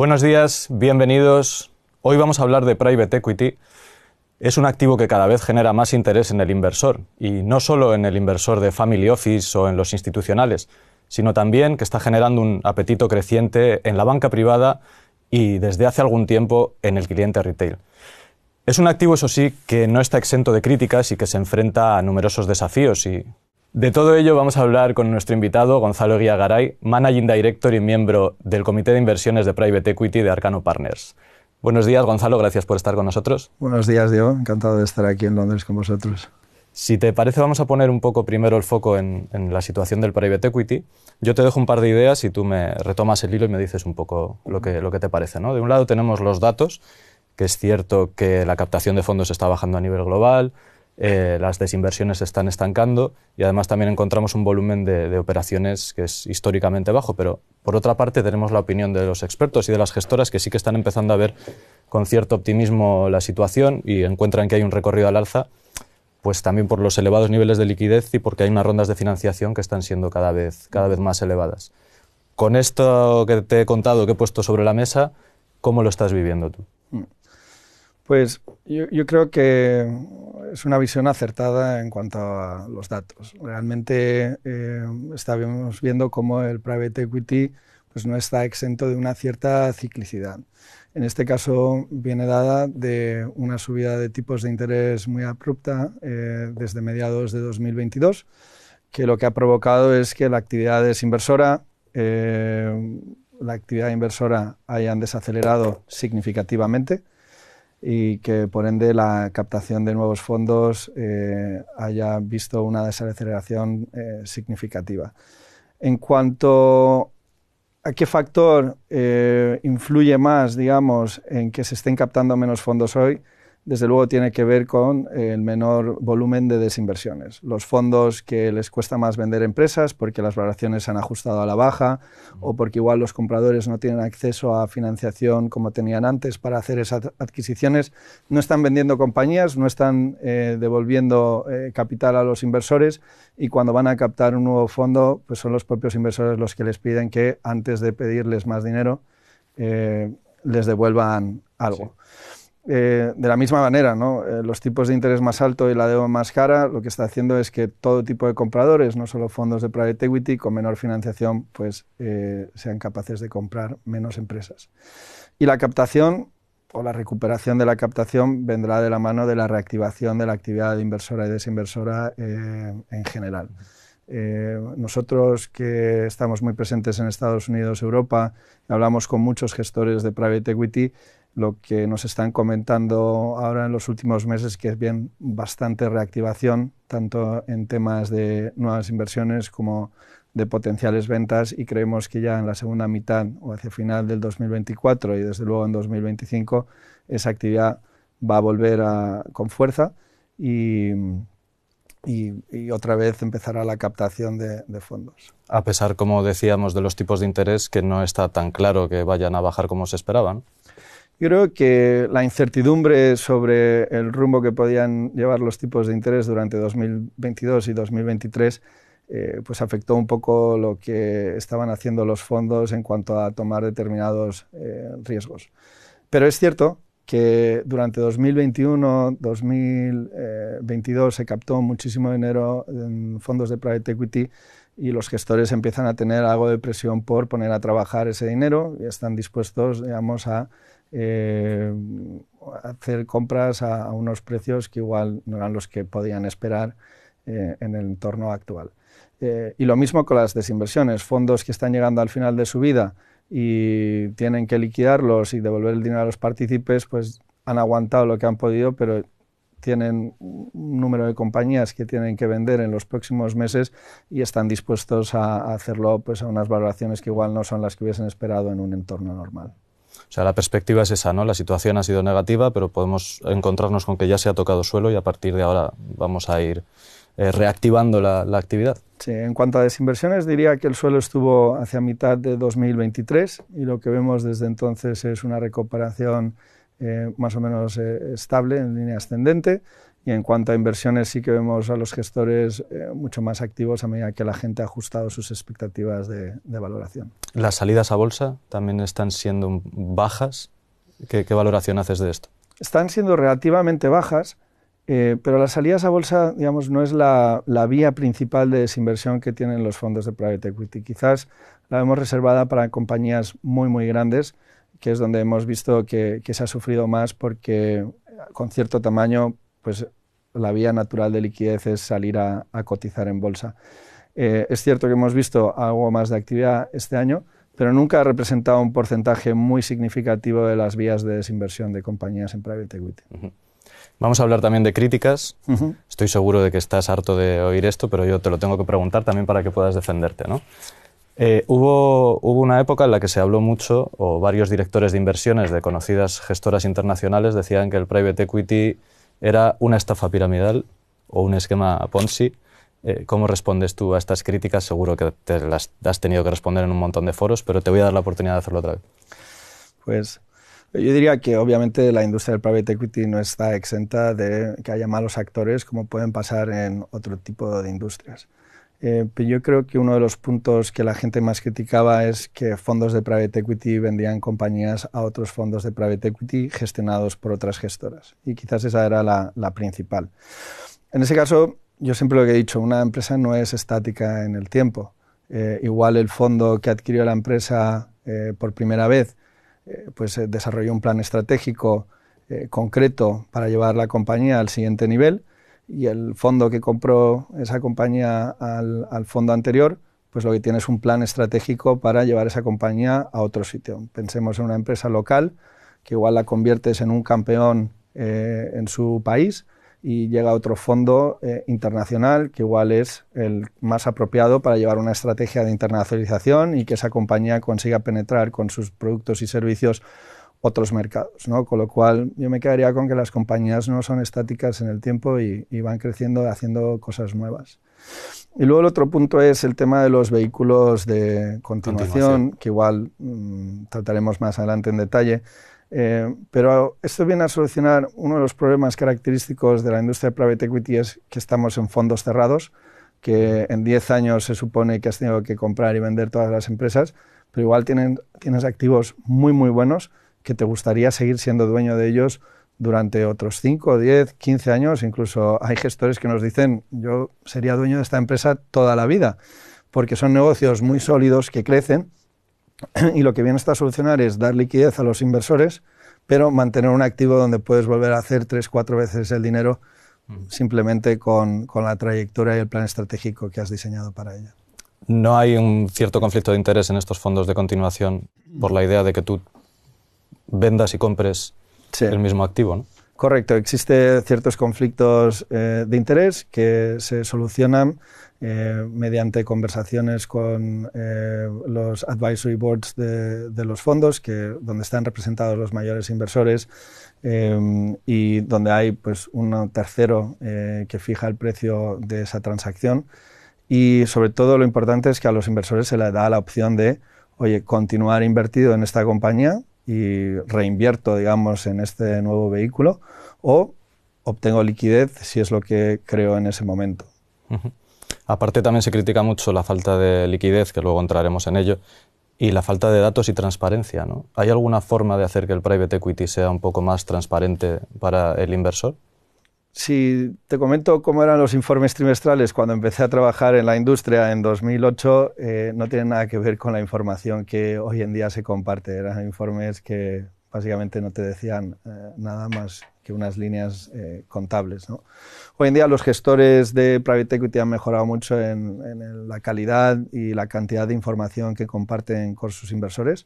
Buenos días, bienvenidos. Hoy vamos a hablar de Private Equity. Es un activo que cada vez genera más interés en el inversor, y no solo en el inversor de Family Office o en los institucionales, sino también que está generando un apetito creciente en la banca privada y desde hace algún tiempo en el cliente retail. Es un activo, eso sí, que no está exento de críticas y que se enfrenta a numerosos desafíos. Y de todo ello vamos a hablar con nuestro invitado, Gonzalo Eguía Garay, Managing Director y miembro del Comité de Inversiones de Private Equity de Arcano Partners. Buenos días, Gonzalo, gracias por estar con nosotros. Buenos días, Diego. Encantado de estar aquí en Londres con vosotros. Si te parece, vamos a poner un poco primero el foco en la situación del Private Equity. Yo te dejo un par de ideas y tú me retomas el hilo y me dices un poco lo que te parece, ¿no? De un lado tenemos los datos, que es cierto que la captación de fondos está bajando a nivel global, las desinversiones se están estancando y además también encontramos un volumen de operaciones que es históricamente bajo, pero por otra parte tenemos la opinión de los expertos y de las gestoras que sí que están empezando a ver con cierto optimismo la situación y encuentran que hay un recorrido al alza, pues también por los elevados niveles de liquidez y porque hay unas rondas de financiación que están siendo cada vez más elevadas. Con esto que te he contado, que he puesto sobre la mesa, ¿cómo lo estás viviendo tú? Pues yo creo que es una visión acertada en cuanto a los datos. Realmente estamos viendo cómo el private equity pues no está exento de una cierta ciclicidad. En este caso viene dada de una subida de tipos de interés muy abrupta desde mediados de 2022, que lo que ha provocado es que la actividad desinversora hayan desacelerado significativamente y que por ende la captación de nuevos fondos haya visto una desaceleración significativa. En cuanto a qué factor influye más, digamos, en que se estén captando menos fondos hoy, desde luego tiene que ver con el menor volumen de desinversiones. Los fondos que les cuesta más vender empresas porque las valoraciones se han ajustado a la baja o porque igual los compradores no tienen acceso a financiación como tenían antes para hacer esas adquisiciones, no están vendiendo compañías, no están devolviendo capital a los inversores y cuando van a captar un nuevo fondo, pues son los propios inversores los que les piden que antes de pedirles más dinero les devuelvan algo. Sí. De la misma manera, ¿no? Los tipos de interés más altos y la deuda más cara lo que está haciendo es que todo tipo de compradores, no solo fondos de private equity, con menor financiación, pues sean capaces de comprar menos empresas. Y la captación o la recuperación de la captación vendrá de la mano de la reactivación de la actividad inversora y desinversora en general. Nosotros que estamos muy presentes en Estados Unidos, Europa, hablamos con muchos gestores de private equity, lo que nos están comentando ahora en los últimos meses que es bien bastante reactivación, tanto en temas de nuevas inversiones como de potenciales ventas, y creemos que ya en la segunda mitad o hacia final del 2024 y desde luego en 2025 esa actividad va a volver con fuerza y otra vez empezará la captación de fondos. A pesar, como decíamos, de los tipos de interés, que no está tan claro que vayan a bajar como se esperaban. Yo creo que la incertidumbre sobre el rumbo que podían llevar los tipos de interés durante 2022 y 2023 pues afectó un poco lo que estaban haciendo los fondos en cuanto a tomar determinados riesgos. Pero es cierto que durante 2021-2022 se captó muchísimo dinero en fondos de private equity y los gestores empiezan a tener algo de presión por poner a trabajar ese dinero y están dispuestos, digamos, a hacer compras a unos precios que igual no eran los que podían esperar en el entorno actual. Y lo mismo con las desinversiones, fondos que están llegando al final de su vida y tienen que liquidarlos y devolver el dinero a los partícipes, pues han aguantado lo que han podido, pero tienen un número de compañías que tienen que vender en los próximos meses y están dispuestos a hacerlo pues, a unas valoraciones que igual no son las que hubiesen esperado en un entorno normal. O sea, la perspectiva es esa, ¿no? La situación ha sido negativa, pero podemos encontrarnos con que ya se ha tocado suelo y a partir de ahora vamos a ir reactivando la actividad. Sí, en cuanto a desinversiones diría que el suelo estuvo hacia mitad de 2023 y lo que vemos desde entonces es una recuperación más o menos estable, en línea ascendente, Y en cuanto a inversiones, sí que vemos a los gestores mucho más activos a medida que la gente ha ajustado sus expectativas de valoración. ¿Las salidas a bolsa también están siendo bajas? ¿Qué valoración haces de esto? Están siendo relativamente bajas, pero las salidas a bolsa, digamos, no es la vía principal de desinversión que tienen los fondos de private equity. Quizás la hemos reservada para compañías muy, muy grandes, que es donde hemos visto que se ha sufrido más porque con cierto tamaño, pues la vía natural de liquidez es salir a cotizar en bolsa. Es cierto que hemos visto algo más de actividad este año, pero nunca ha representado un porcentaje muy significativo de las vías de desinversión de compañías en private equity. Vamos a hablar también de críticas. Estoy seguro de que estás harto de oír esto, pero yo te lo tengo que preguntar también para que puedas defenderte, ¿no? Hubo una época en la que se habló mucho, o varios directores de inversiones de conocidas gestoras internacionales decían que el private equity era una estafa piramidal o un esquema Ponzi. ¿Cómo respondes tú a estas críticas? Seguro que te las has tenido que responder en un montón de foros, pero te voy a dar la oportunidad de hacerlo otra vez. Pues yo diría que obviamente la industria del private equity no está exenta de que haya malos actores como pueden pasar en otro tipo de industrias. Pero yo creo que uno de los puntos que la gente más criticaba es que fondos de private equity vendían compañías a otros fondos de private equity gestionados por otras gestoras. Y quizás esa era la principal. En ese caso, yo siempre lo que he dicho, una empresa no es estática en el tiempo. Igual el fondo que adquirió la empresa por primera vez pues desarrolló un plan estratégico concreto para llevar la compañía al siguiente nivel, y el fondo que compró esa compañía al fondo anterior, pues lo que tiene es un plan estratégico para llevar esa compañía a otro sitio. Pensemos en una empresa local que igual la conviertes en un campeón en su país, y llega otro fondo internacional que igual es el más apropiado para llevar una estrategia de internacionalización y que esa compañía consiga penetrar con sus productos y servicios otros mercados, ¿no? Con lo cual yo me quedaría con que las compañías no son estáticas en el tiempo y van creciendo haciendo cosas nuevas. Y luego el otro punto es el tema de los vehículos de continuación. Que igual trataremos más adelante en detalle. Pero esto viene a solucionar uno de los problemas característicos de la industria de private equity, es que estamos en fondos cerrados, que en 10 años se supone que has tenido que comprar y vender todas las empresas, pero igual tienes activos muy, muy buenos que te gustaría seguir siendo dueño de ellos durante otros 5, 10, 15 años. Incluso hay gestores que nos dicen, yo sería dueño de esta empresa toda la vida, porque son negocios muy sólidos que crecen. Y lo que viene a solucionar es dar liquidez a los inversores, pero mantener un activo donde puedes volver a hacer 3, 4 veces el dinero simplemente con la trayectoria y el plan estratégico que has diseñado para ella. ¿No hay un cierto conflicto de interés en estos fondos de continuación por la idea de que tú vendas y compres el mismo activo, ¿no? Correcto, existen ciertos conflictos de interés que se solucionan mediante conversaciones con los advisory boards de los fondos, donde están representados los mayores inversores y donde hay pues, un tercero que fija el precio de esa transacción. Y sobre todo lo importante es que a los inversores se les da la opción de, oye, continuar invertido en esta compañía y reinvierto, digamos, en este nuevo vehículo, o obtengo liquidez si es lo que creo en ese momento. Aparte también se critica mucho la falta de liquidez, que luego entraremos en ello, y la falta de datos y transparencia, ¿no? ¿Hay alguna forma de hacer que el private equity sea un poco más transparente para el inversor? Si te comento cómo eran los informes trimestrales cuando empecé a trabajar en la industria en 2008, no tienen nada que ver con la información que hoy en día se comparte. Eran informes que básicamente no te decían nada más que unas líneas contables, ¿no? Hoy en día los gestores de private equity han mejorado mucho en la calidad y la cantidad de información que comparten con sus inversores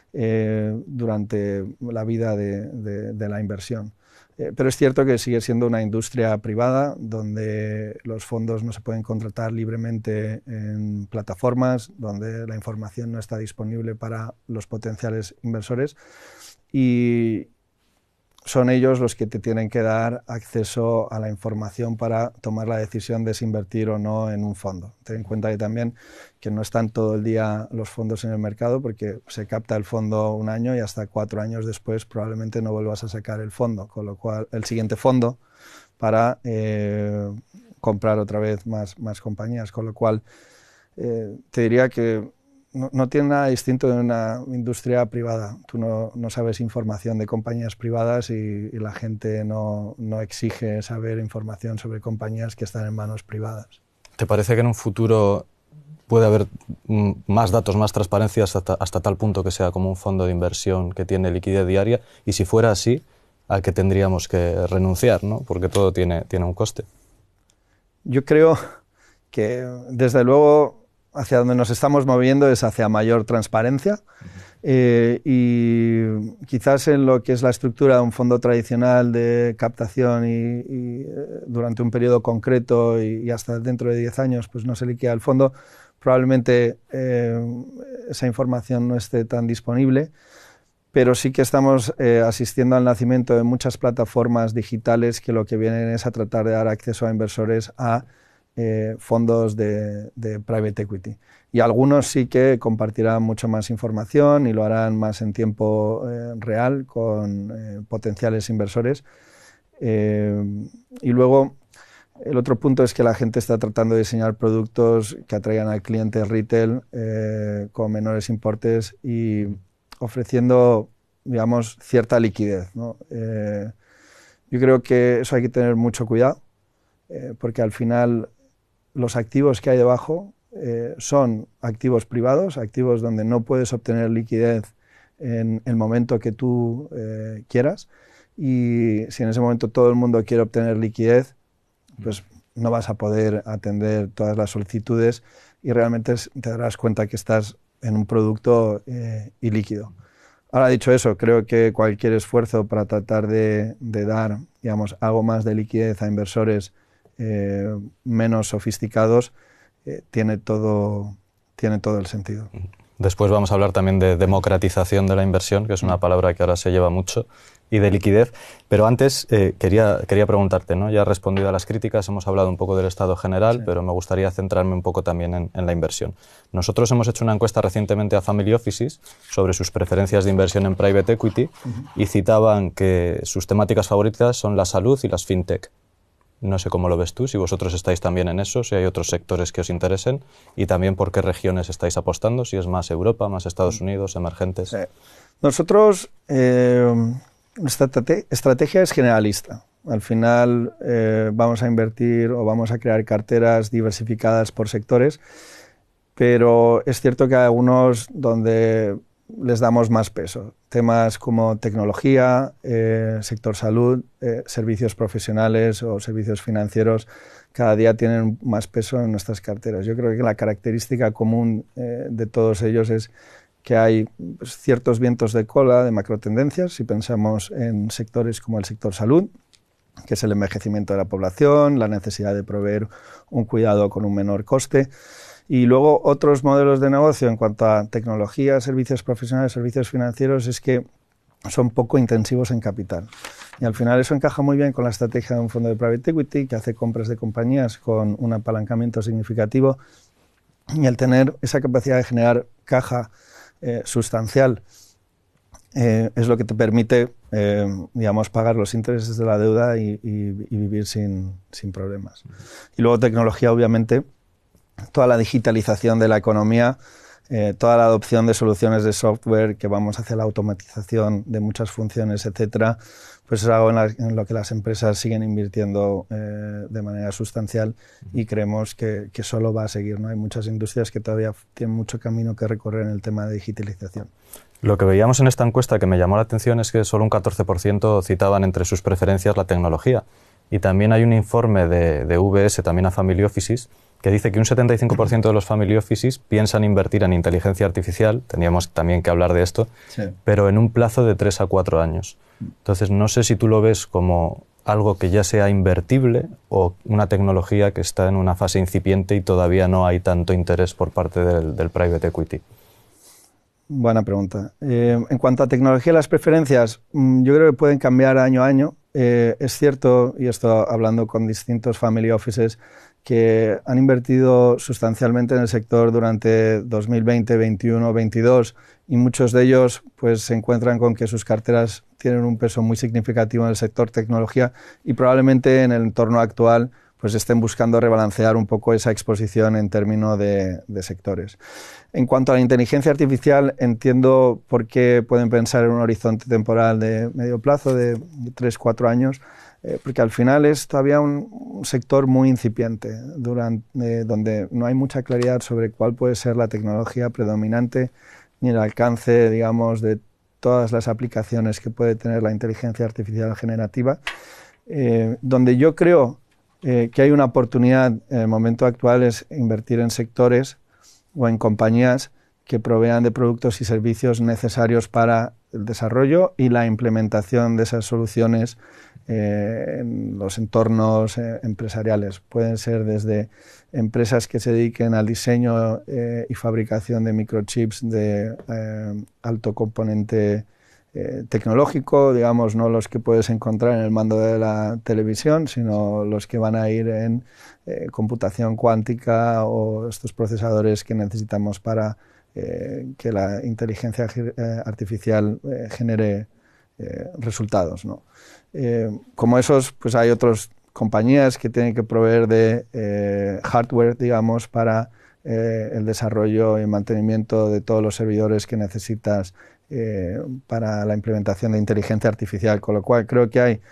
durante la vida de la inversión. Pero es cierto que sigue siendo una industria privada donde los fondos no se pueden contratar libremente en plataformas, donde la información no está disponible para los potenciales inversores, y son ellos los que te tienen que dar acceso a la información para tomar la decisión de si invertir o no en un fondo. Ten en cuenta que también que no están todo el día los fondos en el mercado, porque se capta el fondo un año y hasta 4 años después probablemente no vuelvas a sacar el fondo, con lo cual el siguiente fondo para comprar otra vez más compañías, con lo cual te diría que no tiene nada distinto de una industria privada. Tú no sabes información de compañías privadas y la gente no exige saber información sobre compañías que están en manos privadas. ¿Te parece que en un futuro puede haber más datos, más transparencia hasta tal punto que sea como un fondo de inversión que tiene liquidez diaria? Y si fuera así, ¿a qué tendríamos que renunciar, ¿no? Porque todo tiene un coste. Yo creo que, desde luego, hacia donde nos estamos moviendo es hacia mayor transparencia y quizás en lo que es la estructura de un fondo tradicional de captación y durante un periodo concreto y hasta dentro de 10 años pues no se liquida el fondo, probablemente esa información no esté tan disponible, pero sí que estamos asistiendo al nacimiento de muchas plataformas digitales que lo que vienen es a tratar de dar acceso a inversores a fondos de private equity. Y algunos sí que compartirán mucho más información y lo harán más en tiempo real con potenciales inversores. Y luego, el otro punto es que la gente está tratando de diseñar productos que atraigan al cliente retail con menores importes y ofreciendo, digamos, cierta liquidez, ¿no? Yo creo que eso hay que tener mucho cuidado, porque al final los activos que hay debajo son activos privados, activos donde no puedes obtener liquidez en el momento que tú quieras, y si en ese momento todo el mundo quiere obtener liquidez, pues no vas a poder atender todas las solicitudes y realmente te darás cuenta que estás en un producto ilíquido. Ahora, dicho eso, creo que cualquier esfuerzo para tratar de dar, digamos, algo más de liquidez a inversores menos sofisticados tiene todo el sentido. Después vamos a hablar también de democratización de la inversión, que es una palabra que ahora se lleva mucho, y de liquidez. Pero antes quería preguntarte, ¿no? Ya has respondido a las críticas, hemos hablado un poco del estado general, sí, pero me gustaría centrarme un poco también en la inversión. Nosotros hemos hecho una encuesta recientemente a Family Offices sobre sus preferencias de inversión en private equity y citaban que sus temáticas favoritas son la salud y las fintech. No sé cómo lo ves tú, si vosotros estáis también en eso, si hay otros sectores que os interesen y también por qué regiones estáis apostando, si es más Europa, más Estados Unidos, emergentes. Nosotros, nuestra estrategia es generalista. Al final vamos a invertir o vamos a crear carteras diversificadas por sectores, pero es cierto que hay algunos donde les damos más peso. Temas como tecnología, sector salud, servicios profesionales o servicios financieros cada día tienen más peso en nuestras carteras. Yo creo que la característica común de todos ellos es que hay ciertos vientos de cola de macrotendencias. Si pensamos en sectores como el sector salud, que es el envejecimiento de la población, la necesidad de proveer un cuidado con un menor coste. Y luego otros modelos de negocio en cuanto a tecnología, servicios profesionales, servicios financieros, es que son poco intensivos en capital. Y al final eso encaja muy bien con la estrategia de un fondo de private equity que hace compras de compañías con un apalancamiento significativo, y el tener esa capacidad de generar caja sustancial es lo que te permite, digamos, pagar los intereses de la deuda y vivir sin problemas. Y luego tecnología, obviamente, toda la digitalización de la economía, toda la adopción de soluciones de software que vamos hacia la automatización de muchas funciones, etcétera, pues es algo en lo que las empresas siguen invirtiendo de manera sustancial y creemos que solo va a seguir, ¿no? Hay muchas industrias que todavía tienen mucho camino que recorrer en el tema de digitalización. Lo que veíamos en esta encuesta que me llamó la atención es que solo un 14% citaban entre sus preferencias la tecnología. Y también hay un informe de UBS, también a Family Offices, que dice que un 75% de los Family Offices piensan invertir en inteligencia artificial, teníamos también que hablar de esto, sí, pero en un plazo de 3 a 4 años. Entonces, no sé si tú lo ves como algo que ya sea invertible o una tecnología que está en una fase incipiente y todavía no hay tanto interés por parte del private equity. Buena pregunta. En cuanto a tecnología, las preferencias, yo creo que pueden cambiar año a año. Es cierto, y esto hablando con distintos family offices, que han invertido sustancialmente en el sector durante 2020, 2021, 2022 y muchos de ellos pues, se encuentran con que sus carteras tienen un peso muy significativo en el sector tecnología y probablemente en el entorno actual pues estén buscando rebalancear un poco esa exposición en términos de sectores. En cuanto a la inteligencia artificial, entiendo por qué pueden pensar en un horizonte temporal de medio plazo, de 3-4 años, porque al final es todavía un sector muy incipiente, donde no hay mucha claridad sobre cuál puede ser la tecnología predominante ni el alcance, digamos, de todas las aplicaciones que puede tener la inteligencia artificial generativa, donde yo creo que hay una oportunidad en el momento actual es invertir en sectores o en compañías que provean de productos y servicios necesarios para el desarrollo y la implementación de esas soluciones en los entornos empresariales. Pueden ser desde empresas que se dediquen al diseño y fabricación de microchips de alto componente tecnológico, digamos, no los que puedes encontrar en el mando de la televisión, sino los que van a ir en computación cuántica o estos procesadores que necesitamos para que la inteligencia artificial genere resultados, ¿no? Como esos, pues hay otras compañías que tienen que proveer de hardware, digamos, para el desarrollo y mantenimiento de todos los servidores que necesitas para la implementación de inteligencia artificial, con lo cual creo que hay,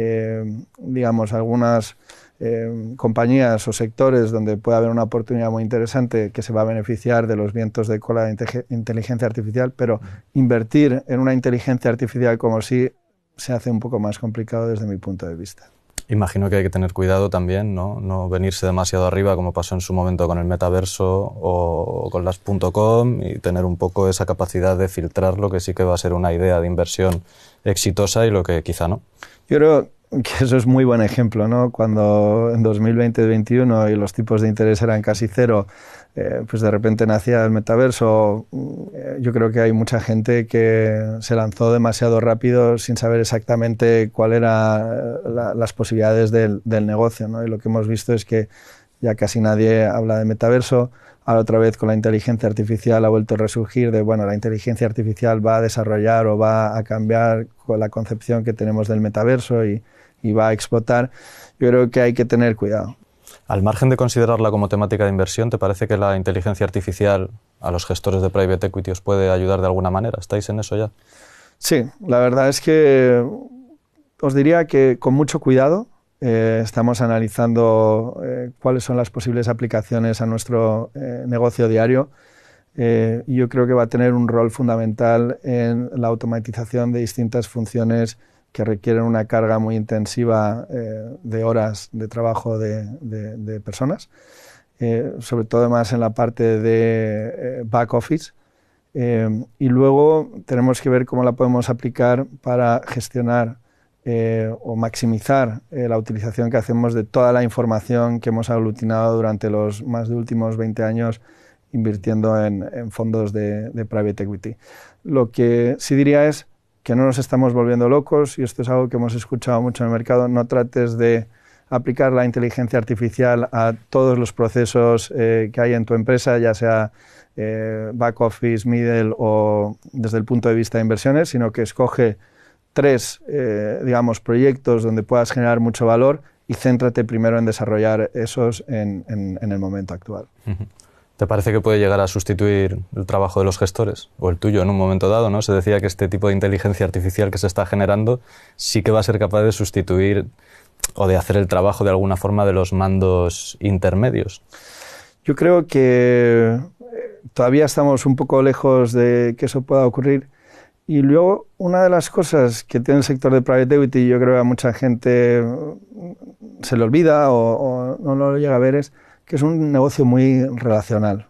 digamos, algunas compañías o sectores donde puede haber una oportunidad muy interesante que se va a beneficiar de los vientos de cola de inteligencia artificial, pero invertir en una inteligencia artificial como si se hace un poco más complicado desde mi punto de vista. Imagino que hay que tener cuidado también, no venirse demasiado arriba como pasó en su momento con el metaverso o con las .com y tener un poco esa capacidad de filtrar lo que sí que va a ser una idea de inversión exitosa y lo que quizá no. Yo creo que eso es muy buen ejemplo, ¿no? Cuando en 2020-2021 y los tipos de interés eran casi cero, pues de repente nacía el metaverso. Yo creo que hay mucha gente que se lanzó demasiado rápido sin saber exactamente cuáles eran las posibilidades del negocio, ¿no? Y lo que hemos visto es que ya casi nadie habla de metaverso. Ahora otra vez con la inteligencia artificial ha vuelto a resurgir de, bueno, la inteligencia artificial va a desarrollar o va a cambiar con la concepción que tenemos del metaverso y va a explotar. Yo creo que hay que tener cuidado. Al margen de considerarla como temática de inversión, ¿te parece que la inteligencia artificial a los gestores de private equity os puede ayudar de alguna manera? ¿Estáis en eso ya? Sí, la verdad es que os diría que con mucho cuidado estamos analizando cuáles son las posibles aplicaciones a nuestro negocio diario. Y yo creo que va a tener un rol fundamental en la automatización de distintas funciones que requieren una carga muy intensiva de horas de trabajo de personas, sobre todo más en la parte de back office. Y luego tenemos que ver cómo la podemos aplicar para gestionar o maximizar la utilización que hacemos de toda la información que hemos aglutinado durante los más de últimos 20 años invirtiendo en fondos de private equity. Lo que sí diría es que no nos estamos volviendo locos, y esto es algo que hemos escuchado mucho en el mercado. No trates de aplicar la inteligencia artificial a todos los procesos que hay en tu empresa, ya sea back office, middle o desde el punto de vista de inversiones, sino que escoge 3 digamos, proyectos donde puedas generar mucho valor y céntrate primero en desarrollar esos en el momento actual. ¿Te parece que puede llegar a sustituir el trabajo de los gestores o el tuyo en un momento dado, ¿no? Se decía que este tipo de inteligencia artificial que se está generando sí que va a ser capaz de sustituir o de hacer el trabajo de alguna forma de los mandos intermedios. Yo creo que todavía estamos un poco lejos de que eso pueda ocurrir. Y luego, una de las cosas que tiene el sector de private equity, yo creo que a mucha gente se le olvida o no lo llega a ver, es que es un negocio muy relacional.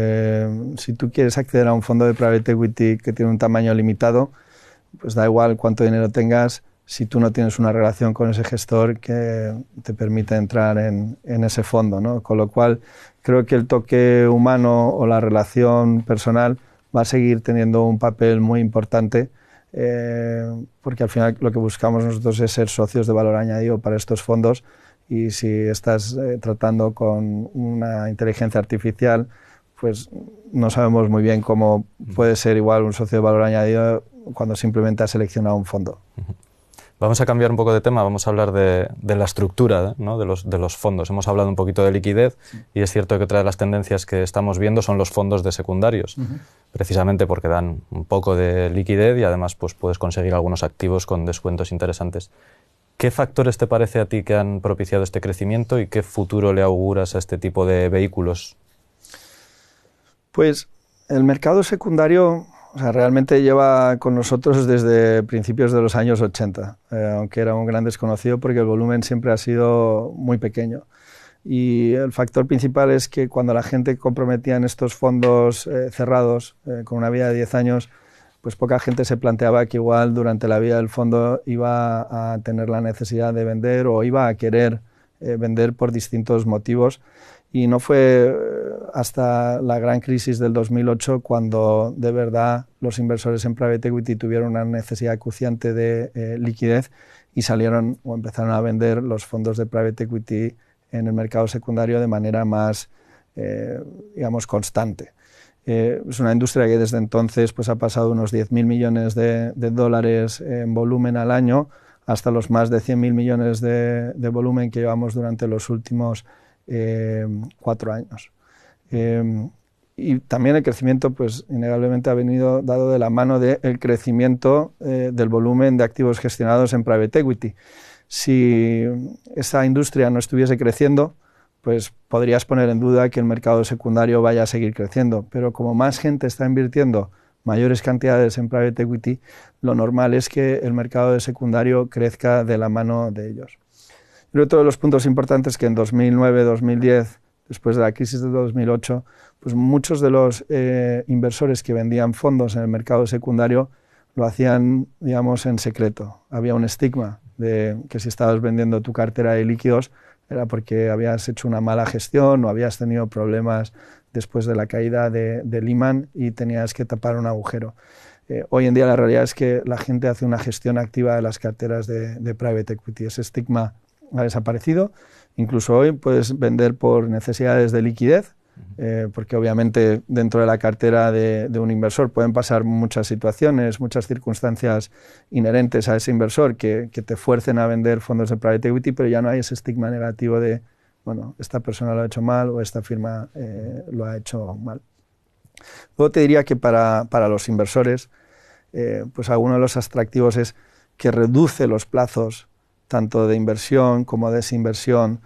Si tú quieres acceder a un fondo de private equity que tiene un tamaño limitado, pues da igual cuánto dinero tengas, si tú no tienes una relación con ese gestor que te permite entrar en ese fondo, ¿no? Con lo cual, creo que el toque humano o la relación personal va a seguir teniendo un papel muy importante, porque al final lo que buscamos nosotros es ser socios de valor añadido para estos fondos y si estás tratando con una inteligencia artificial, pues no sabemos muy bien cómo puede ser igual un socio de valor añadido cuando simplemente has seleccionado un fondo. Vamos a cambiar un poco de tema, vamos a hablar de la estructura, ¿no? de los fondos. Hemos hablado un poquito de liquidez y es cierto que otra de las tendencias que estamos viendo son los fondos de secundarios, precisamente porque dan un poco de liquidez y además pues, puedes conseguir algunos activos con descuentos interesantes. ¿Qué factores te parece a ti que han propiciado este crecimiento y qué futuro le auguras a este tipo de vehículos? Pues el mercado secundario realmente lleva con nosotros desde principios de los años 80, aunque era un gran desconocido porque el volumen siempre ha sido muy pequeño. Y el factor principal es que cuando la gente comprometía en estos fondos cerrados con una vida de 10 años, pues poca gente se planteaba que igual durante la vida del fondo iba a tener la necesidad de vender o iba a querer vender por distintos motivos. Y no fue hasta la gran crisis del 2008 cuando de verdad los inversores en private equity tuvieron una necesidad acuciante de liquidez y salieron o empezaron a vender los fondos de private equity en el mercado secundario de manera más, digamos, constante. Es una industria que desde entonces pues, ha pasado unos 10.000 millones de dólares en volumen al año hasta los más de 100.000 millones de volumen que llevamos durante los últimos 4 años. Y también el crecimiento, pues innegablemente ha venido dado de la mano del crecimiento del volumen de activos gestionados en private equity. Si esa industria no estuviese creciendo, pues podrías poner en duda que el mercado secundario vaya a seguir creciendo, pero como más gente está invirtiendo mayores cantidades en private equity, lo normal es que el mercado de secundario crezca de la mano de ellos. Y otro de los puntos importantes es que en 2009-2010, después de la crisis de 2008, pues muchos de los inversores que vendían fondos en el mercado secundario lo hacían, digamos, en secreto. Había un estigma de que si estabas vendiendo tu cartera de líquidos era porque habías hecho una mala gestión o habías tenido problemas después de la caída de Lehman y tenías que tapar un agujero. Hoy en día la realidad es que la gente hace una gestión activa de las carteras de private equity. Ese estigma ha desaparecido. Incluso hoy puedes vender por necesidades de liquidez, porque obviamente dentro de la cartera de un inversor pueden pasar muchas situaciones, muchas circunstancias inherentes a ese inversor que te fuercen a vender fondos de private equity, pero ya no hay ese estigma negativo de, bueno, esta persona lo ha hecho mal o esta firma lo ha hecho mal. Luego te diría que para los inversores, pues alguno de los atractivos es que reduce los plazos tanto de inversión como de desinversión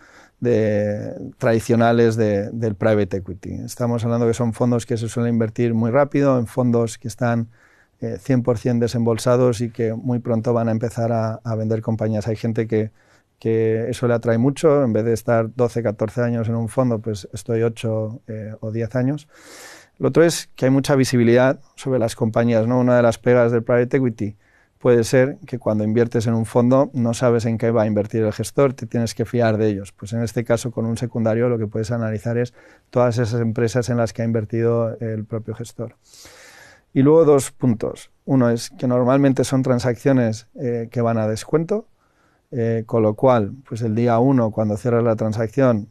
tradicionales del private equity. Estamos hablando que son fondos que se suelen invertir muy rápido, en fondos que están 100% desembolsados y que muy pronto van a empezar a vender compañías. Hay gente que eso le atrae mucho, en vez de estar 12, 14 años en un fondo, pues estoy 8 o 10 años. Lo otro es que hay mucha visibilidad sobre las compañías, ¿no? Una de las pegas del private equity puede ser que cuando inviertes en un fondo no sabes en qué va a invertir el gestor, te tienes que fiar de ellos. Pues en este caso, con un secundario, lo que puedes analizar es todas esas empresas en las que ha invertido el propio gestor. Y luego 2 puntos. Uno es que normalmente son transacciones que van a descuento, con lo cual, pues el día 1, cuando cierras la transacción,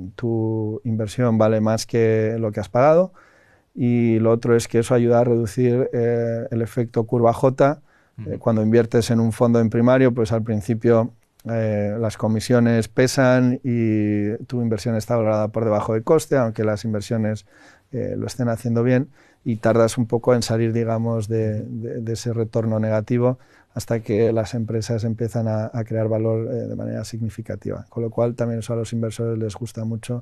tu inversión vale más que lo que has pagado. Y lo otro es que eso ayuda a reducir el efecto curva J. Cuando inviertes en un fondo en primario, pues al principio las comisiones pesan y tu inversión está valorada por debajo de coste, aunque las inversiones lo estén haciendo bien, y tardas un poco en salir, digamos, de ese retorno negativo hasta que las empresas empiezan a crear valor de manera significativa. Con lo cual también eso a los inversores les gusta mucho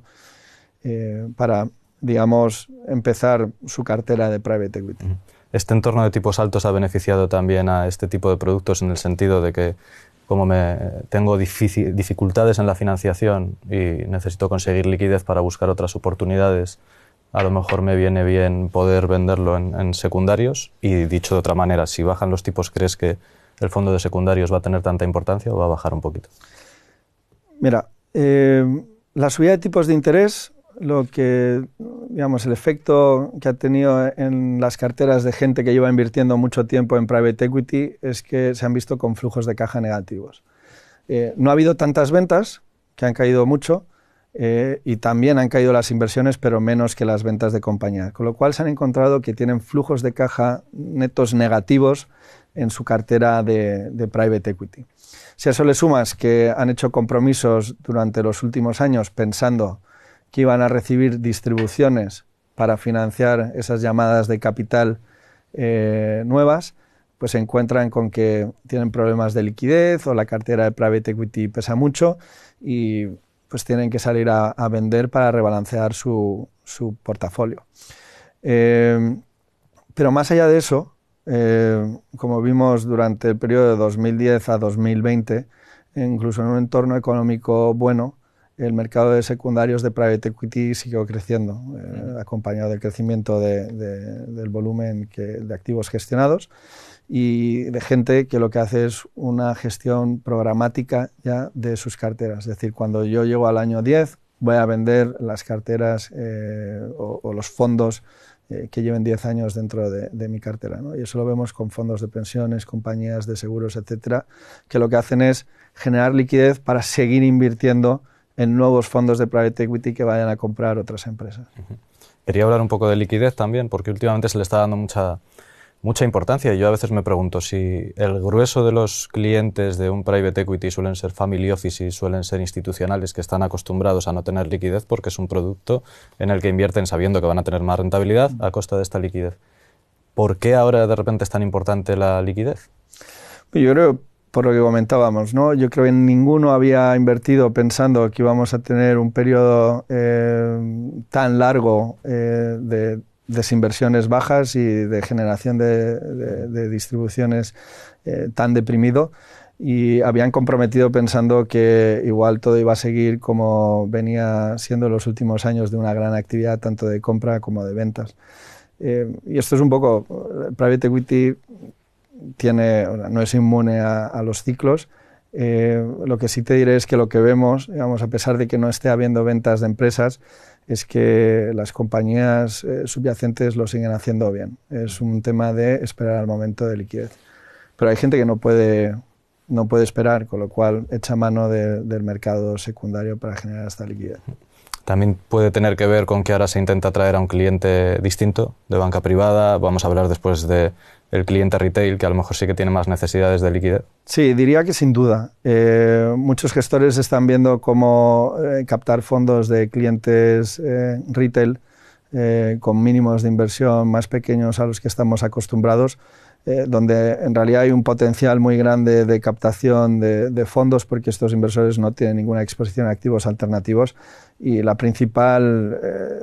para, digamos, empezar su cartera de private equity. Este entorno de tipos altos ha beneficiado también a este tipo de productos en el sentido de que como tengo dificultades en la financiación y necesito conseguir liquidez para buscar otras oportunidades, a lo mejor me viene bien poder venderlo en secundarios. Y dicho de otra manera, si bajan los tipos, ¿crees que el fondo de secundarios va a tener tanta importancia o va a bajar un poquito? Mira, la subida de tipos de interés, lo que, digamos, el efecto que ha tenido en las carteras de gente que lleva invirtiendo mucho tiempo en private equity es que se han visto con flujos de caja negativos. No ha habido tantas ventas, que han caído mucho, y también han caído las inversiones, pero menos que las ventas de compañía. Con lo cual se han encontrado que tienen flujos de caja netos negativos en su cartera de private equity. Si a eso le sumas que han hecho compromisos durante los últimos años pensando que iban a recibir distribuciones para financiar esas llamadas de capital nuevas, pues se encuentran con que tienen problemas de liquidez o la cartera de private equity pesa mucho y pues tienen que salir a vender para rebalancear su portafolio. Pero más allá de eso, como vimos durante el periodo de 2010 a 2020, incluso en un entorno económico bueno, el mercado de secundarios de private equity siguió creciendo, acompañado del crecimiento del volumen de activos gestionados y de gente que lo que hace es una gestión programática ya de sus carteras. Es decir, cuando yo llego al año 10, voy a vender las carteras o los fondos que lleven 10 años dentro de mi cartera, ¿no? Y eso lo vemos con fondos de pensiones, compañías de seguros, etcétera, que lo que hacen es generar liquidez para seguir invirtiendo en nuevos fondos de private equity que vayan a comprar otras empresas. Quería hablar un poco de liquidez también, porque últimamente se le está dando mucha importancia y yo a veces me pregunto si el grueso de los clientes de un private equity suelen ser family offices, suelen ser institucionales que están acostumbrados a no tener liquidez porque es un producto en el que invierten sabiendo que van a tener más rentabilidad a costa de esta liquidez. ¿Por qué ahora de repente es tan importante la liquidez? Yo creo, por lo que comentábamos, ¿no? Yo creo que ninguno había invertido pensando que íbamos a tener un periodo tan largo de desinversiones bajas y de generación de distribuciones tan deprimido, y habían comprometido pensando que igual todo iba a seguir como venía siendo los últimos años de una gran actividad tanto de compra como de ventas. Y esto es un poco, el private equity no es inmune a los ciclos. Lo que sí te diré es que lo que vemos, digamos, a pesar de que no esté habiendo ventas de empresas, es que las compañías subyacentes lo siguen haciendo bien. Es un tema de esperar al momento de liquidez. Pero hay gente que no puede esperar, con lo cual echa mano del mercado secundario para generar esta liquidez. También puede tener que ver con que ahora se intenta atraer a un cliente distinto, de banca privada. Vamos a hablar después del cliente retail, que a lo mejor sí que tiene más necesidades de liquidez. Sí, diría que sin duda. Muchos gestores están viendo cómo captar fondos de clientes retail con mínimos de inversión más pequeños a los que estamos acostumbrados, donde en realidad hay un potencial muy grande de captación de fondos porque estos inversores no tienen ninguna exposición a activos alternativos y la principal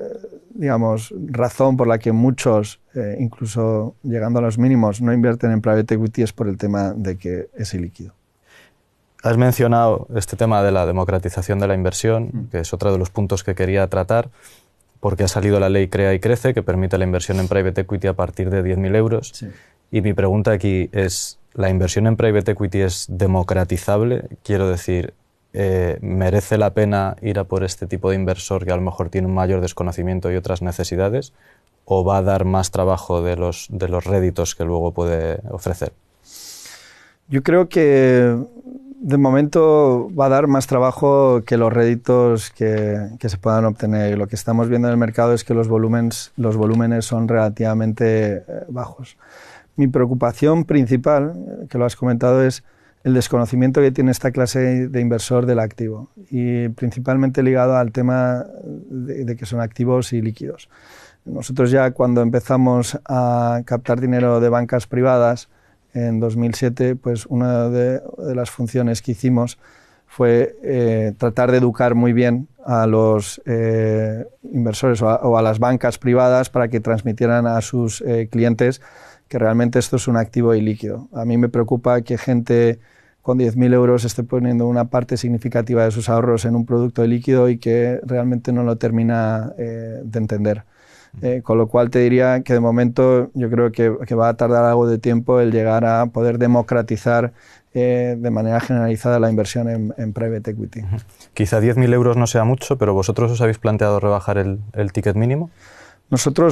razón por la que muchos, incluso llegando a los mínimos, no invierten en private equity es por el tema de que es ilíquido. Has mencionado este tema de la democratización de la inversión, que es otro de los puntos que quería tratar, porque ha salido la ley Crea y Crece, que permite la inversión en private equity a partir de 10.000 euros. Sí. Y mi pregunta aquí es, ¿la inversión en private equity es democratizable? Quiero decir, ¿merece la pena ir a por este tipo de inversor que a lo mejor tiene un mayor desconocimiento y otras necesidades? ¿O va a dar más trabajo de los réditos que luego puede ofrecer? Yo creo que de momento va a dar más trabajo que los réditos que se puedan obtener. Lo que estamos viendo en el mercado es que los volúmenes son relativamente bajos. Mi preocupación principal, que lo has comentado, es el desconocimiento que tiene esta clase de inversor del activo y principalmente ligado al tema de que son activos y líquidos. Nosotros ya cuando empezamos a captar dinero de bancas privadas en 2007, pues una de las funciones que hicimos fue tratar de educar muy bien a los inversores o a las bancas privadas para que transmitieran a sus clientes que realmente esto es un activo ilíquido. A mí me preocupa que gente con 10.000 euros esté poniendo una parte significativa de sus ahorros en un producto líquido y que realmente no lo termina de entender. Con lo cual te diría que de momento yo creo que va a tardar algo de tiempo el llegar a poder democratizar de manera generalizada la inversión en private equity. Quizá 10.000 euros no sea mucho, pero ¿vosotros os habéis planteado rebajar el ticket mínimo? Nosotros no.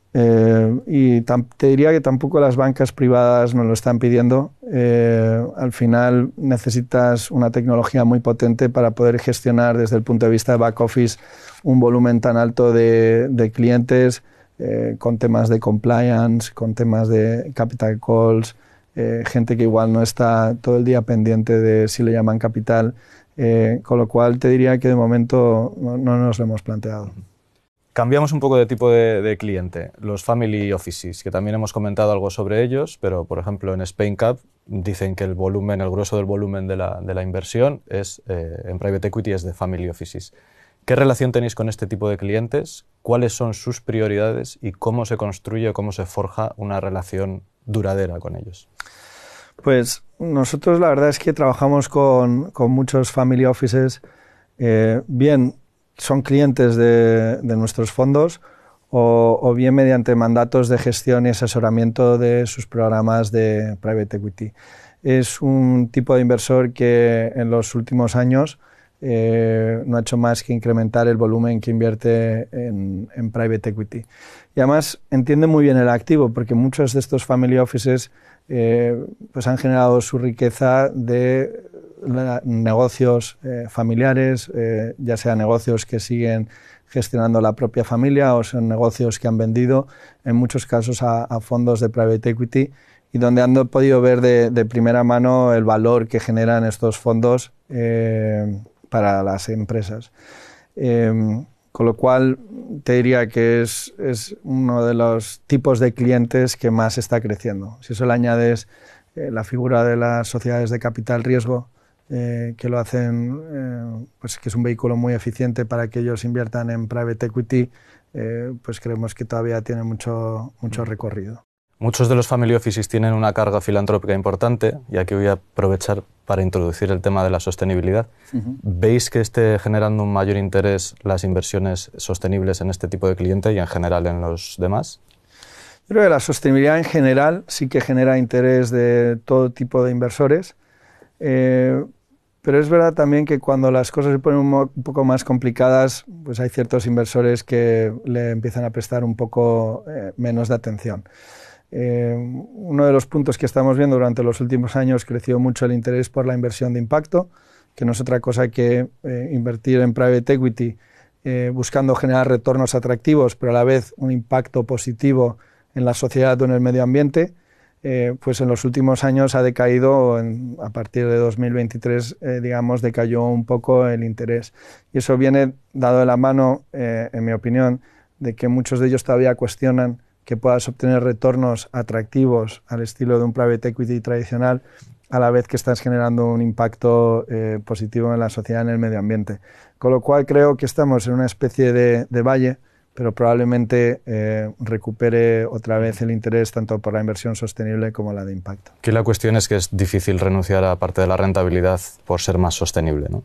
y te diría que tampoco las bancas privadas nos lo están pidiendo. Al final necesitas una tecnología muy potente para poder gestionar desde el punto de vista de back office un volumen tan alto de clientes, con temas de compliance, con temas de capital calls, gente que igual no está todo el día pendiente de si le llaman capital, con lo cual te diría que de momento no nos lo hemos planteado. Cambiamos un poco de tipo de cliente, los family offices, que también hemos comentado algo sobre ellos, pero por ejemplo en SpainCap dicen que el grueso del volumen de la inversión en private equity es de family offices. ¿Qué relación tenéis con este tipo de clientes? ¿Cuáles son sus prioridades y cómo se construye o cómo se forja una relación duradera con ellos? Pues nosotros la verdad es que trabajamos con muchos family offices, bien son clientes de nuestros fondos o bien mediante mandatos de gestión y asesoramiento de sus programas de private equity. Es un tipo de inversor que en los últimos años no ha hecho más que incrementar el volumen que invierte en private equity. Y además entiende muy bien el activo, porque muchos de estos family offices pues han generado su riqueza de negocios familiares, ya sea negocios que siguen gestionando la propia familia o son negocios que han vendido, en muchos casos a fondos de private equity, y donde han podido ver de primera mano el valor que generan estos fondos para las empresas. Con lo cual te diría que es uno de los tipos de clientes que más está creciendo. Si eso le añades la figura de las sociedades de capital riesgo, que lo hacen, pues que es un vehículo muy eficiente para que ellos inviertan en private equity, pues creemos que todavía tiene mucho recorrido. Muchos de los family offices tienen una carga filantrópica importante, y aquí voy a aprovechar para introducir el tema de la sostenibilidad. ¿Veis que esté generando un mayor interés las inversiones sostenibles en este tipo de cliente y en general en los demás? Yo creo que la sostenibilidad en general sí que genera interés de todo tipo de inversores, pero es verdad también que cuando las cosas se ponen un poco más complicadas, pues hay ciertos inversores que le empiezan a prestar un poco menos de atención. Uno de los puntos que estamos viendo durante los últimos años, creció mucho el interés por la inversión de impacto, que no es otra cosa que invertir en private equity buscando generar retornos atractivos, pero a la vez un impacto positivo en la sociedad o en el medio ambiente. Pues en los últimos años ha decaído, a partir de 2023, digamos, decayó un poco el interés. Y eso viene dado de la mano, en mi opinión, de que muchos de ellos todavía cuestionan que puedas obtener retornos atractivos al estilo de un private equity tradicional, a la vez que estás generando un impacto positivo en la sociedad, en el medio ambiente. Con lo cual creo que estamos en una especie de valle, pero probablemente recupere otra vez el interés tanto por la inversión sostenible como la de impacto. Aquí la cuestión es que es difícil renunciar a parte de la rentabilidad por ser más sostenible, ¿no?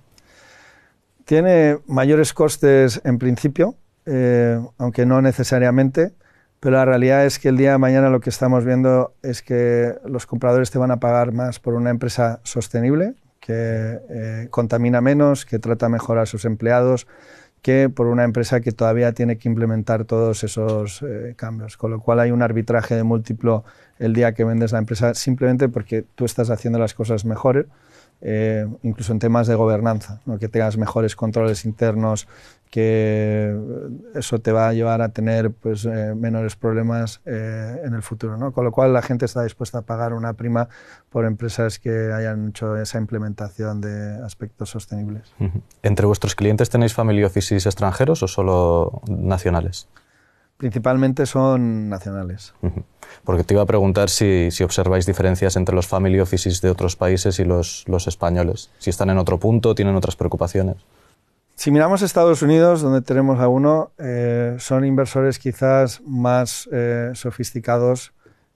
Tiene mayores costes en principio, aunque no necesariamente, pero la realidad es que el día de mañana lo que estamos viendo es que los compradores te van a pagar más por una empresa sostenible, que contamina menos, que trata mejor a sus empleados, que por una empresa que todavía tiene que implementar todos esos cambios. Con lo cual hay un arbitraje de múltiplo el día que vendes la empresa, simplemente porque tú estás haciendo las cosas mejor, incluso en temas de gobernanza, ¿no? Que tengas mejores controles internos, que eso te va a llevar a tener pues, menores problemas en el futuro, ¿no? Con lo cual la gente está dispuesta a pagar una prima por empresas que hayan hecho esa implementación de aspectos sostenibles. ¿Entre vuestros clientes tenéis family offices extranjeros o solo nacionales? Principalmente son nacionales. Porque te iba a preguntar si observáis diferencias entre los family offices de otros países y los españoles. Si están en otro punto, tienen otras preocupaciones. Si miramos Estados Unidos, donde tenemos a uno, son inversores quizás más sofisticados,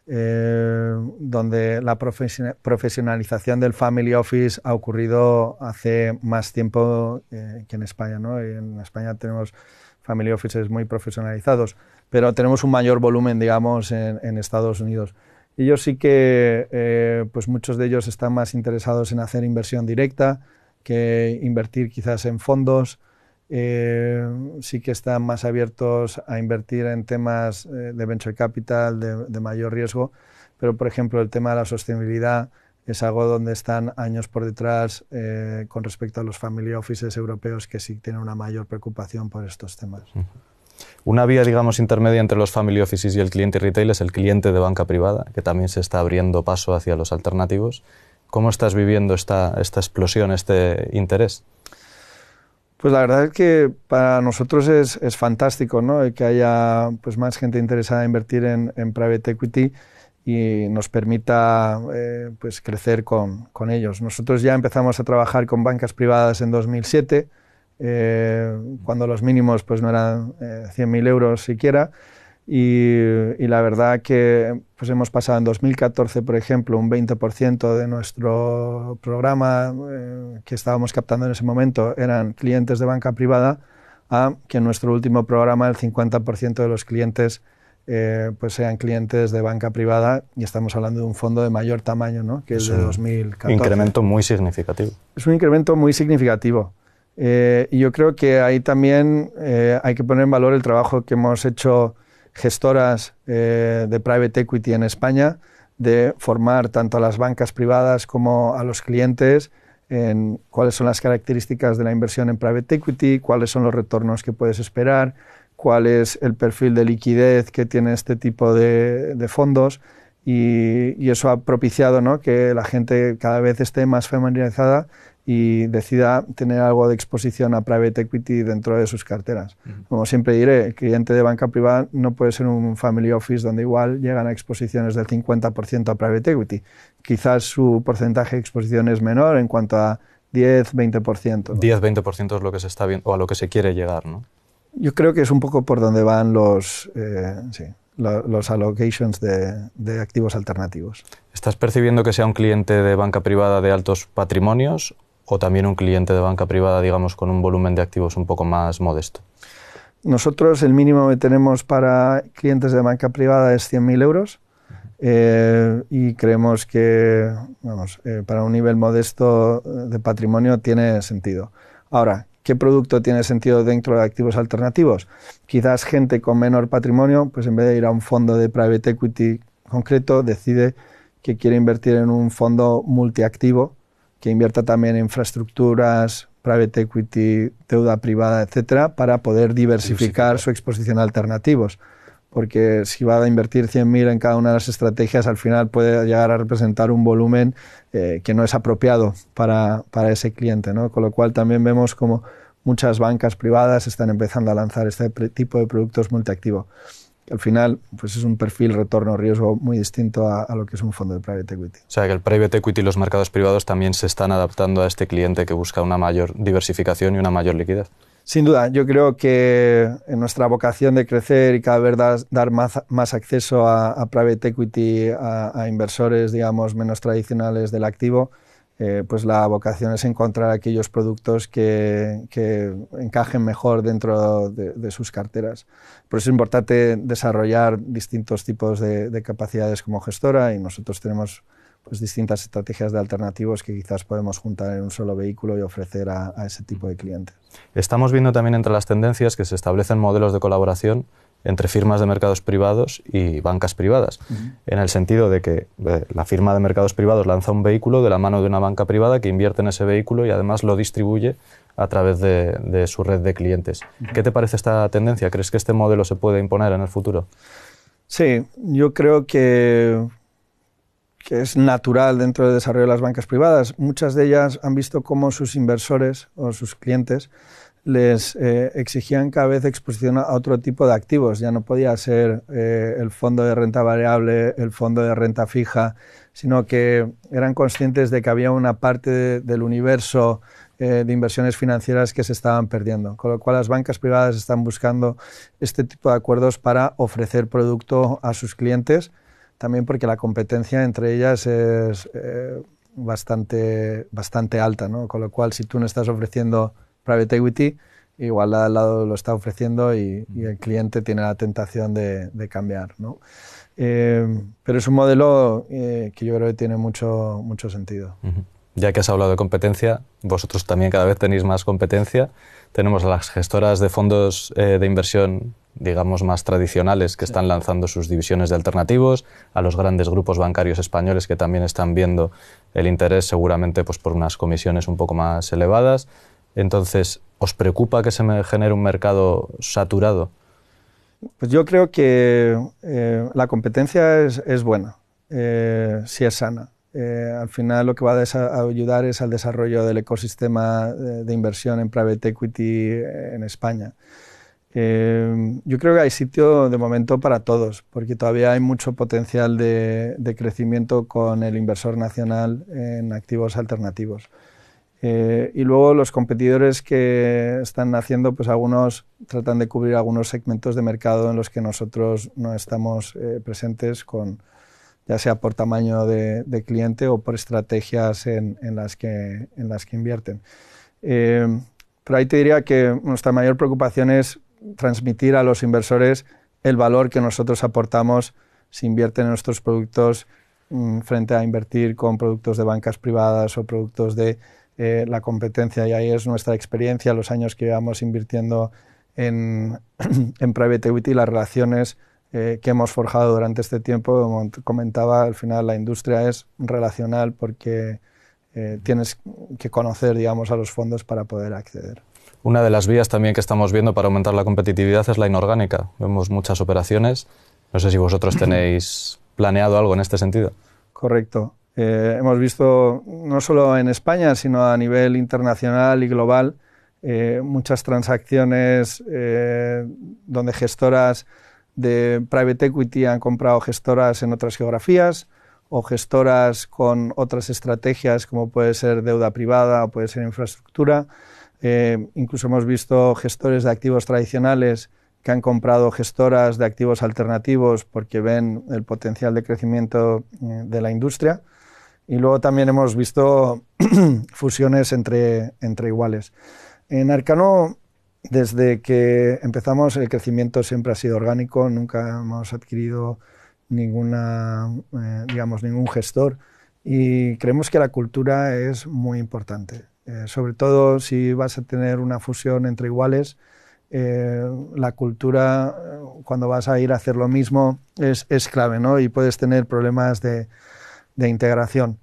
donde la profesionalización del family office ha ocurrido hace más tiempo que en España, ¿no? Y en España tenemos family offices muy profesionalizados, pero tenemos un mayor volumen, digamos, en Estados Unidos. Ellos sí que, pues muchos de ellos están más interesados en hacer inversión directa que invertir quizás en fondos, sí que están más abiertos a invertir en temas de venture capital, de mayor riesgo, pero por ejemplo el tema de la sostenibilidad es algo donde están años por detrás con respecto a los family offices europeos que sí tienen una mayor preocupación por estos temas. Una vía, digamos, intermedia entre los family offices y el cliente retail es el cliente de banca privada, que también se está abriendo paso hacia los alternativos. ¿Cómo estás viviendo esta explosión, este interés? Pues la verdad es que para nosotros es fantástico, ¿no? Que haya pues, más gente interesada en invertir en private equity y nos permita pues crecer con ellos. Nosotros ya empezamos a trabajar con bancas privadas en 2007, cuando los mínimos pues no eran 100.000 euros siquiera, y la verdad que pues hemos pasado en 2014, por ejemplo, un 20% de nuestro programa que estábamos captando en ese momento eran clientes de banca privada, a que en nuestro último programa el 50% de los clientes pues sean clientes de banca privada, y estamos hablando de un fondo de mayor tamaño, ¿no? Que es el de 2014. Incremento muy significativo. Es un incremento muy significativo. Y yo creo que ahí también hay que poner en valor el trabajo que hemos hecho gestoras de private equity en España, de formar tanto a las bancas privadas como a los clientes en cuáles son las características de la inversión en private equity, cuáles son los retornos que puedes esperar, cuál es el perfil de liquidez que tiene este tipo de fondos, y eso ha propiciado, ¿no?, que la gente cada vez esté más familiarizada y decida tener algo de exposición a private equity dentro de sus carteras. Como siempre diré, el cliente de banca privada no puede ser un family office donde igual llegan a exposiciones del 50% a private equity. Quizás su porcentaje de exposición es menor en cuanto a 10-20%, ¿no? 10-20% es lo que se está viendo, o a lo que se quiere llegar, ¿no? Yo creo que es un poco por donde van los allocations de activos alternativos. ¿Estás percibiendo que sea un cliente de banca privada de altos patrimonios o también un cliente de banca privada, digamos, con un volumen de activos un poco más modesto? Nosotros el mínimo que tenemos para clientes de banca privada es 100.000 euros y creemos que para un nivel modesto de patrimonio tiene sentido. Ahora, ¿qué producto tiene sentido dentro de activos alternativos? Quizás gente con menor patrimonio, pues en vez de ir a un fondo de private equity concreto, decide que quiere invertir en un fondo multiactivo, que invierta también en infraestructuras, private equity, deuda privada, etcétera, para poder diversificar su exposición a alternativos. Porque si va a invertir 100.000 en cada una de las estrategias, al final puede llegar a representar un volumen que no es apropiado para ese cliente, ¿no? Con lo cual también vemos como muchas bancas privadas están empezando a lanzar este tipo de productos multiactivo. Al final, pues es un perfil retorno-riesgo muy distinto a lo que es un fondo de private equity. O sea, que el private equity y los mercados privados también se están adaptando a este cliente que busca una mayor diversificación y una mayor liquidez. Sin duda, yo creo que en nuestra vocación de crecer y cada vez dar más acceso a private equity, a inversores, digamos, menos tradicionales del activo, pues la vocación es encontrar aquellos productos que encajen mejor dentro de sus carteras. Por eso es importante desarrollar distintos tipos de capacidades como gestora, y nosotros tenemos pues distintas estrategias de alternativos que quizás podemos juntar en un solo vehículo y ofrecer a ese tipo de clientes. Estamos viendo también entre las tendencias que se establecen modelos de colaboración entre firmas de mercados privados y bancas privadas, en el sentido de que la firma de mercados privados lanza un vehículo de la mano de una banca privada que invierte en ese vehículo y además lo distribuye a través de su red de clientes. ¿Qué te parece esta tendencia? ¿Crees que este modelo se puede imponer en el futuro? Sí, yo creo que es natural dentro del desarrollo de las bancas privadas. Muchas de ellas han visto cómo sus inversores o sus clientes les exigían cada vez exposición a otro tipo de activos. Ya no podía ser el fondo de renta variable, el fondo de renta fija, sino que eran conscientes de que había una parte del universo de inversiones financieras que se estaban perdiendo. Con lo cual las bancas privadas están buscando este tipo de acuerdos para ofrecer producto a sus clientes, también porque la competencia entre ellas es bastante alta, ¿no? Con lo cual, si tú no estás ofreciendo private equity, igual al lado lo está ofreciendo y el cliente tiene la tentación de cambiar, ¿no? Pero es un modelo que yo creo que tiene mucho sentido. Ya que has hablado de competencia, vosotros también cada vez tenéis más competencia. Tenemos a las gestoras de fondos de inversión, digamos, más tradicionales que están lanzando sus divisiones de alternativos, a los grandes grupos bancarios españoles que también están viendo el interés seguramente pues, por unas comisiones un poco más elevadas. Entonces, ¿os preocupa que se genere un mercado saturado? Pues yo creo que la competencia es buena, si es sana. Al final lo que va a ayudar es al desarrollo del ecosistema de inversión en private equity en España. Yo creo que hay sitio de momento para todos, porque todavía hay mucho potencial de crecimiento con el inversor nacional en activos alternativos. Y luego los competidores que están haciendo, pues algunos tratan de cubrir algunos segmentos de mercado en los que nosotros no estamos presentes, ya sea por tamaño de cliente o por estrategias en las que invierten. Pero ahí te diría que nuestra mayor preocupación es transmitir a los inversores el valor que nosotros aportamos si invierten en nuestros productos frente a invertir con productos de bancas privadas o productos de la competencia. Y ahí es nuestra experiencia, los años que llevamos invirtiendo en private equity, las relaciones que hemos forjado durante este tiempo. Como comentaba, al final la industria es relacional porque tienes que conocer, digamos, a los fondos para poder acceder. Una de las vías también que estamos viendo para aumentar la competitividad es la inorgánica. Vemos muchas operaciones. No sé si vosotros tenéis planeado algo en este sentido. Correcto. Hemos visto, no solo en España, sino a nivel internacional y global, muchas transacciones donde gestoras de private equity han comprado gestoras en otras geografías o gestoras con otras estrategias como puede ser deuda privada o puede ser infraestructura. Incluso hemos visto gestores de activos tradicionales que han comprado gestoras de activos alternativos porque ven el potencial de crecimiento de la industria. Y luego también hemos visto fusiones entre iguales. En Arcano, desde que empezamos, el crecimiento siempre ha sido orgánico, nunca hemos adquirido ningún gestor, y creemos que la cultura es muy importante. Sobre todo si vas a tener una fusión entre iguales, la cultura, cuando vas a ir a hacer lo mismo, es clave, ¿no? Y puedes tener problemas de integración.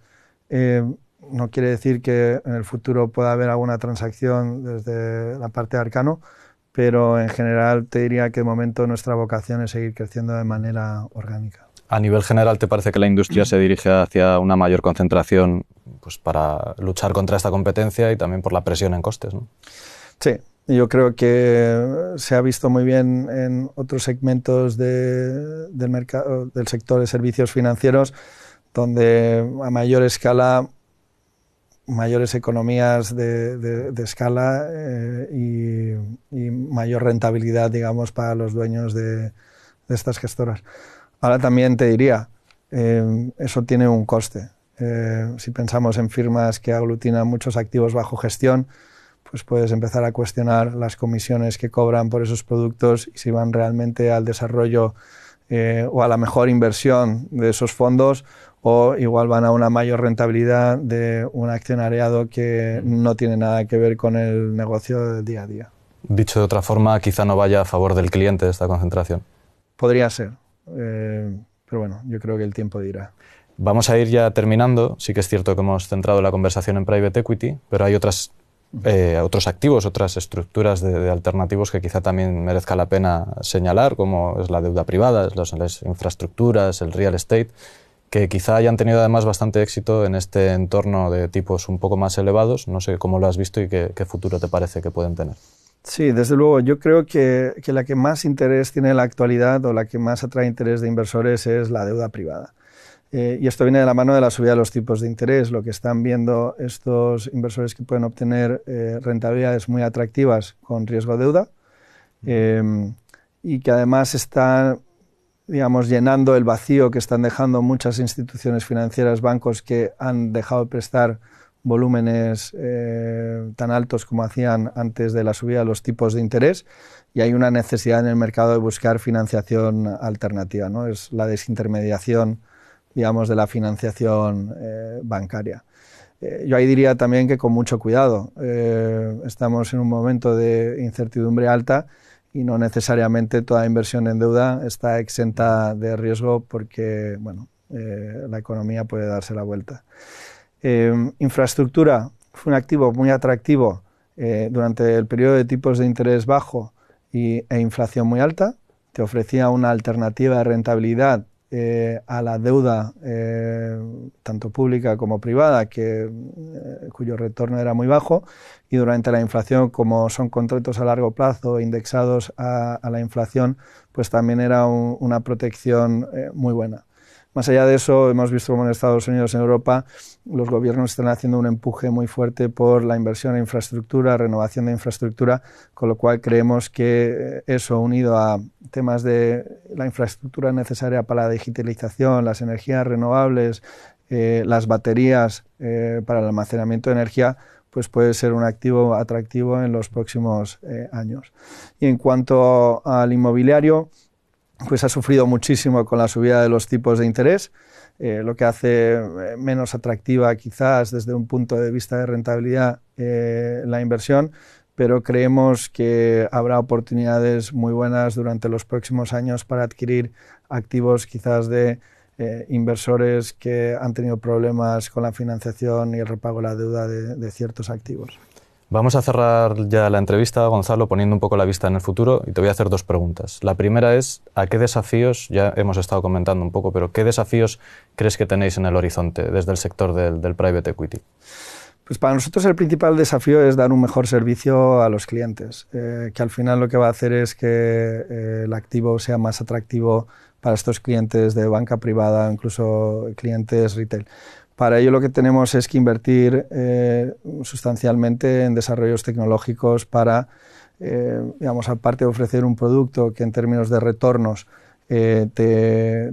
No quiere decir que en el futuro pueda haber alguna transacción desde la parte de Arcano, pero en general te diría que de momento nuestra vocación es seguir creciendo de manera orgánica. A nivel general, ¿te parece que la industria se dirige hacia una mayor concentración pues, para luchar contra esta competencia y también por la presión en costes, ¿no? Sí, yo creo que se ha visto muy bien en otros segmentos del mercado, del sector de servicios financieros, donde a mayor escala, mayores economías de escala y mayor rentabilidad, digamos, para los dueños de estas gestoras. Ahora también te diría, eso tiene un coste. Si pensamos en firmas que aglutinan muchos activos bajo gestión, pues puedes empezar a cuestionar las comisiones que cobran por esos productos y si van realmente al desarrollo o a la mejor inversión de esos fondos, o igual van a una mayor rentabilidad de un accionariado que no tiene nada que ver con el negocio del día a día. Dicho de otra forma, quizá no vaya a favor del cliente esta concentración. Podría ser, pero bueno, yo creo que el tiempo dirá. Vamos a ir ya terminando. Sí que es cierto que hemos centrado la conversación en private equity, pero hay otros activos, otras estructuras de alternativos que quizá también merezca la pena señalar, como es la deuda privada, las infraestructuras, el real estate, que quizá hayan tenido además bastante éxito en este entorno de tipos un poco más elevados. No sé cómo lo has visto y qué futuro te parece que pueden tener. Sí, desde luego. Yo creo que la que más interés tiene en la actualidad o la que más atrae interés de inversores es la deuda privada. Y esto viene de la mano de la subida de los tipos de interés. Lo que están viendo estos inversores que pueden obtener rentabilidades muy atractivas con riesgo de deuda y que además están, digamos, llenando el vacío que están dejando muchas instituciones financieras, bancos que han dejado de prestar volúmenes tan altos como hacían antes de la subida de los tipos de interés, y hay una necesidad en el mercado de buscar financiación alternativa, ¿no? Es la desintermediación, digamos, de la financiación bancaria. Yo ahí diría también que con mucho cuidado. Estamos en un momento de incertidumbre alta y no necesariamente toda inversión en deuda está exenta de riesgo porque bueno, la economía puede darse la vuelta. Infraestructura fue un activo muy atractivo durante el periodo de tipos de interés bajo e inflación muy alta. Te ofrecía una alternativa de rentabilidad a la deuda, tanto pública como privada, cuyo retorno era muy bajo, y durante la inflación, como son contratos a largo plazo indexados a la inflación, pues también era una protección muy buena. Más allá de eso, hemos visto como en Estados Unidos y en Europa los gobiernos están haciendo un empuje muy fuerte por la inversión en infraestructura, renovación de infraestructura, con lo cual creemos que eso, unido a temas de la infraestructura necesaria para la digitalización, las energías renovables, las baterías para el almacenamiento de energía, pues puede ser un activo atractivo en los próximos años. Y en cuanto al inmobiliario, pues ha sufrido muchísimo con la subida de los tipos de interés, lo que hace menos atractiva quizás desde un punto de vista de rentabilidad la inversión, pero creemos que habrá oportunidades muy buenas durante los próximos años para adquirir activos quizás de inversores que han tenido problemas con la financiación y el repago de la deuda de ciertos activos. Vamos a cerrar ya la entrevista, Gonzalo, poniendo un poco la vista en el futuro, y te voy a hacer dos preguntas. La primera es, ¿a qué desafíos, ya hemos estado comentando un poco, pero qué desafíos crees que tenéis en el horizonte desde el sector del private equity? Pues para nosotros el principal desafío es dar un mejor servicio a los clientes, que al final lo que va a hacer es que el activo sea más atractivo para estos clientes de banca privada, incluso clientes retail. Para ello lo que tenemos es que invertir sustancialmente en desarrollos tecnológicos para, digamos, aparte de ofrecer un producto que en términos de retornos te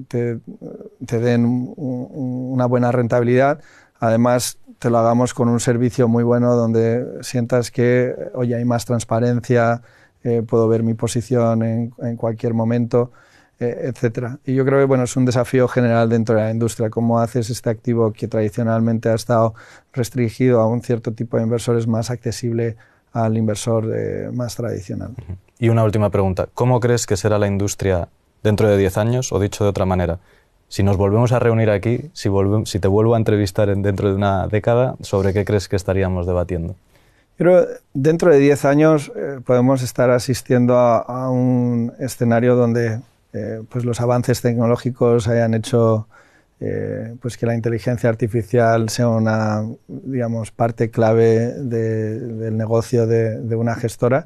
den una buena rentabilidad, además te lo hagamos con un servicio muy bueno donde sientas que, oye, hay más transparencia, puedo ver mi posición en cualquier momento, etcétera. Y yo creo que bueno, es un desafío general dentro de la industria. ¿Cómo haces este activo que tradicionalmente ha estado restringido a un cierto tipo de inversores más accesible al inversor más tradicional? Y una última pregunta. ¿Cómo crees que será la industria dentro de 10 años? O dicho de otra manera, si nos volvemos a reunir aquí, si te vuelvo a entrevistar dentro de una década, ¿sobre qué crees que estaríamos debatiendo? Pero dentro de 10 años podemos estar asistiendo a un escenario donde pues los avances tecnológicos hayan hecho pues que la inteligencia artificial sea una, digamos, parte clave del negocio de una gestora,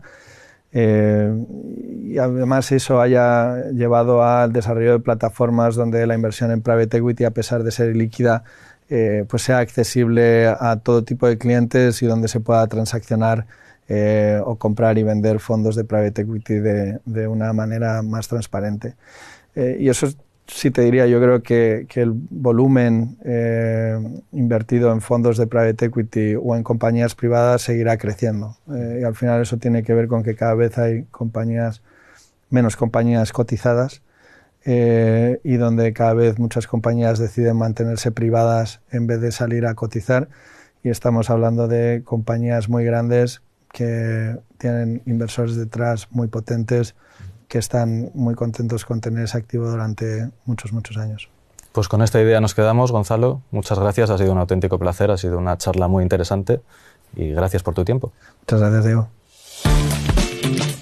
y además eso haya llevado al desarrollo de plataformas donde la inversión en private equity, a pesar de ser líquida, pues sea accesible a todo tipo de clientes y donde se pueda transaccionar o comprar y vender fondos de private equity de una manera más transparente. Y eso sí te diría, yo creo que el volumen invertido en fondos de private equity o en compañías privadas seguirá creciendo. Y al final eso tiene que ver con que cada vez hay menos compañías cotizadas y donde cada vez muchas compañías deciden mantenerse privadas en vez de salir a cotizar. Y estamos hablando de compañías muy grandes que tienen inversores detrás muy potentes que están muy contentos con tener ese activo durante muchos años. Pues con esta idea nos quedamos, Gonzalo. Muchas gracias, ha sido un auténtico placer, ha sido una charla muy interesante y gracias por tu tiempo. Muchas gracias, Diego.